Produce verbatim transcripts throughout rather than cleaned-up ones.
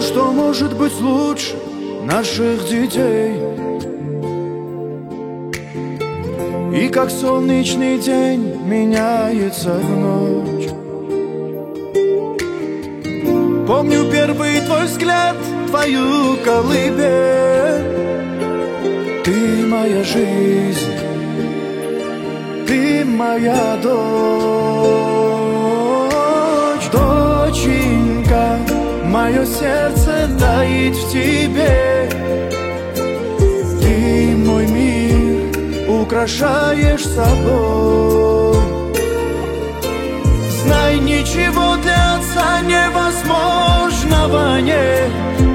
что может быть лучше наших детей. И как солнечный день меняется в ночь. Помню первый твой взгляд, твою колыбель. Ты моя жизнь, ты моя дочь. Доченька, мое сердце таит в тебе. Ты мой мир украшаешь собой. Знай, ничего для отца невозможного нет.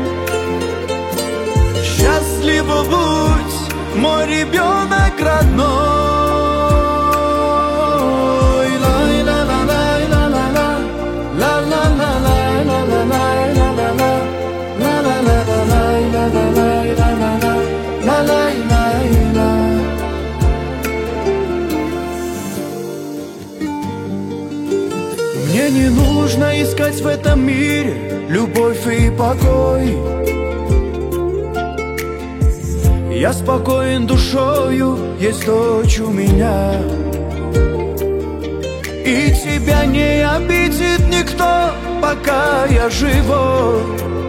Счастливо будь, мой ребенок родной. Мне не нужно искать в этом мире любовь и покой. Я спокоен душою, есть дочь у меня. И тебя не обидит никто, пока я живой.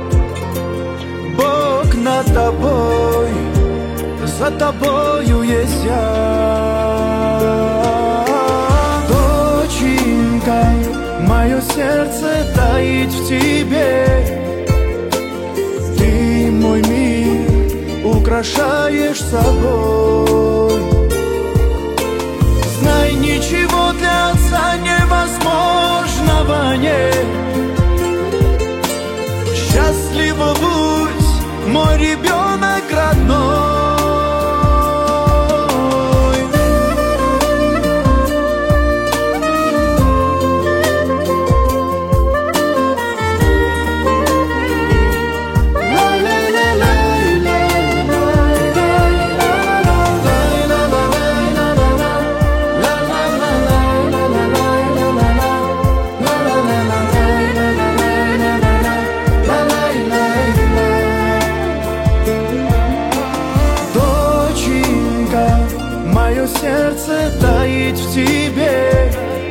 Бог над тобой, за тобою есть я. Доченька, мое сердце таит в тебе. Ты мой мир украшаешь собой. Знай, ничего для отца невозможного нет. Счастливо будь, мой ребенок родной. Мое сердце таит в тебе.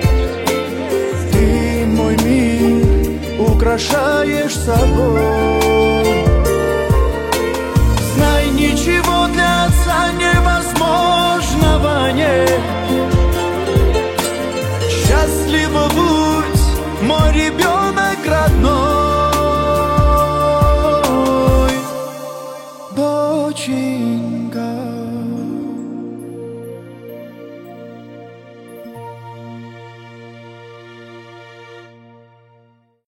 Ты мой мир украшаешь собой. Знай, ничего для отца невозможного нет. Счастливо